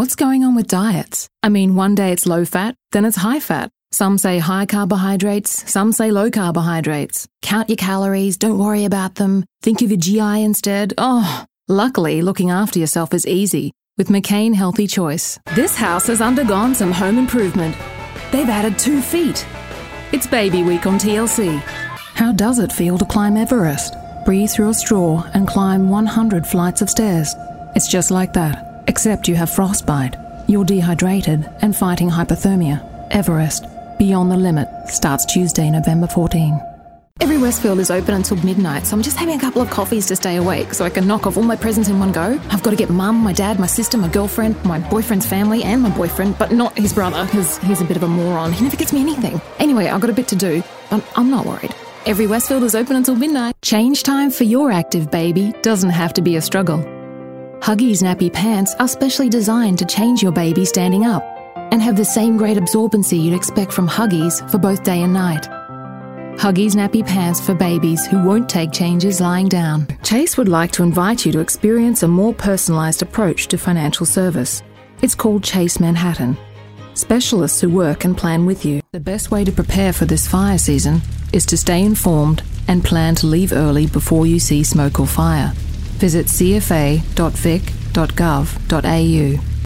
What's going on with diets? I mean, one day it's low fat, then it's high fat. Some say high carbohydrates, some say low carbohydrates. Count your calories, don't worry about them. Think of your GI instead. Oh, luckily, looking after yourself is easy with McCain Healthy Choice. This house has undergone some home improvement. They've added 2 feet. It's baby week on TLC. How does it feel to climb Everest? Breathe through a straw and climb 100 flights of stairs. It's just like that, except you have frostbite. You're dehydrated and fighting hypothermia. Everest, Beyond the Limit, starts Tuesday, November 14. Every Westfield is open until midnight, so I'm just having a couple of coffees to stay awake so I can knock off all my presents in one go. I've got to get mum, my dad, my sister, my girlfriend, my boyfriend's family and my boyfriend, but not his brother because he's a bit of a moron. He never gets me anything. Anyway, I've got a bit to do, but I'm not worried. Every Westfield is open until midnight. Change time for your active baby doesn't have to be a struggle. Huggies nappy pants are specially designed to change your baby standing up and have the same great absorbency you'd expect from Huggies for both day and night. Huggies nappy pants for babies who won't take changes lying down. Chase would like to invite you to experience a more personalised approach to financial service. It's called Chase Manhattan. Specialists who work and plan with you. The best way to prepare for this fire season is to stay informed and plan to leave early before you see smoke or fire. Visit cfa.vic.gov.au.